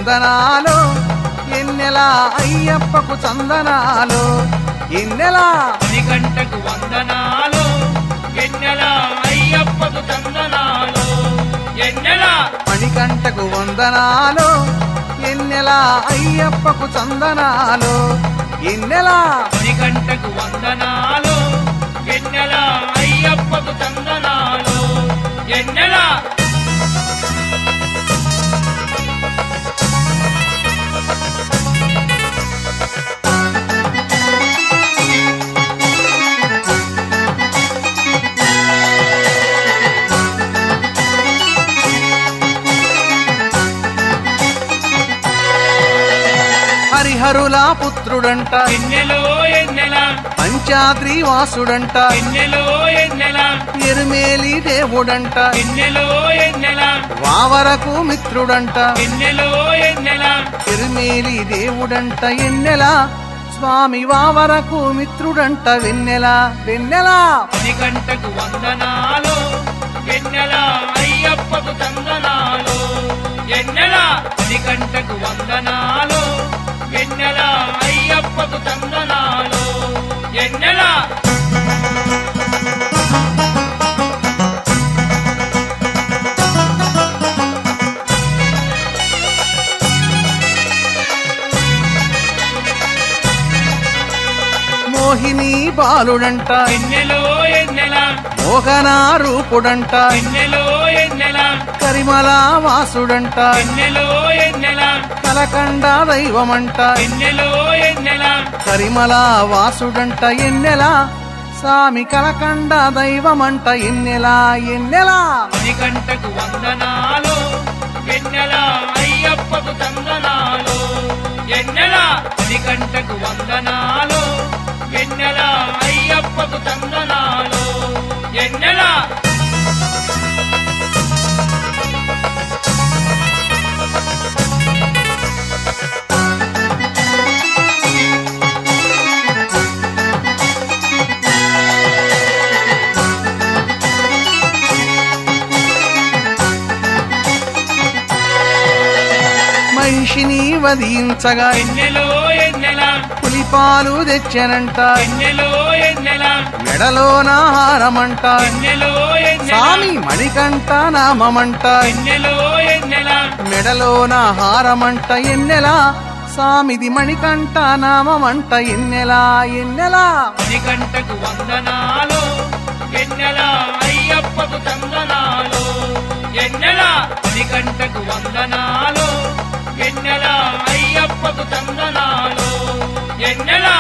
వందనాలు ఎన్నెలా అయ్యప్పకు చందనాలు ఎన్నెలా మణికంఠకు వందనాలు ఎన్నెలా అయ్యప్పకు చందనాలు ఎన్నెలా మణికంఠకు వందనాలు ఎన్నెలా అయ్యప్పకు చందనాలు ఎన్నెలా మణికంఠకు వందనాలు ఎన్నెలా అయ్యప్పకు చందనాలు ఎన్నెలా హరిహరుల పుత్రుడంట ఎన్నెలో ఎన్నెలా పంచాద్రి వాసుడంట ఎన్నెలో ఎన్నెలా ఎరుమేలి దేవుడంట ఎన్నెలో ఎన్నెలా వావరకు మిత్రుడంట ఎన్నెలో ఎన్నెలా ఎరుమేలి దేవుడంట ఎన్నెలా స్వామి వావరకు మిత్రుడంట వెన్నెలా వెన్నెలా మణికంఠకు వందనాలు ఎన్నెలా అయ్యప్పకు చందనాలు ఎన్నెలా మణికంఠకు వందనాలు ఎన్నెలా అయ్యప్పకు చందనాలు ఎన్నెలా మోహిని బాలుడంట ఎన్నెలో ఎన్నెలా మోహనా రూపుడంట ఎన్నెలో ఎన్నెలా కరిమలా వాసుడంట ఎన్నెలో ఎన్నెలా కలకండ దైవమంట ఎన్నెలో ఎన్నెలా కరిమలా వాసుడంట ఎన్నెలా స్వామి కలకండ దైవమంట ఎన్నెలా ఎన్నెలా మణికంఠకు వందనాలు ఎన్నెలా అయ్యప్పకు చందనాలు ఎన్నెలా మణికంఠకు వందనాలు ఎన్నెలా అయ్యప్పకు చందనాలు ఎన్నెలా మహిషిని వధించగా ఎన్నెలో ఎన్నెలా పులిపాలు తెచ్చనంట ఎన్నెలో ఎన్నెలా మెడలోన హారమంట ఎన్నెలో ఎన్నెలా స్వామి మణికంఠ నామమంట ఎన్నెలో ఎన్నెలా మెడలోన హారమంట ఎన్నెలా స్వామిది మణికంఠ నామమంట ఎన్నెలా ఎన్నెలా మణికంఠకు వందనాలు ఎన్నెలా అయ్యప్పకు చందనాలు ఎన్నెలా మణికంఠకు వందనాలు ఎన్నెలా అయ్యప్పకు చందనాలు ఎన్నెలా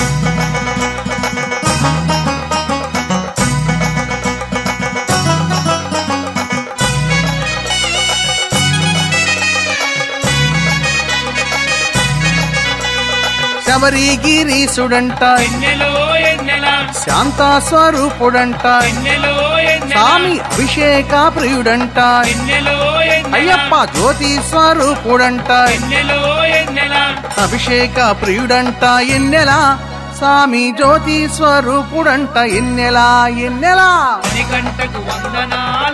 శబరిగిరీసుడంట ఎన్నెలో ఎన్నెలా శాంతా స్వరూపుడంట ఎన్నెలో ఎన్నెలా స్వామి అభిషేక ప్రియుడంట ఎన్నెలో ఎన్నెలా అయ్యప్ప జ్యోతి స్వరూపుడంట ఎన్నెలో ఎన్నెలా అభిషేక ప్రియుడంట ఎన్నెలా స్వామి జ్యోతి స్వరూపుడంట ఎన్నెలా ఎన్నెలా మణికంఠకు వందనాలు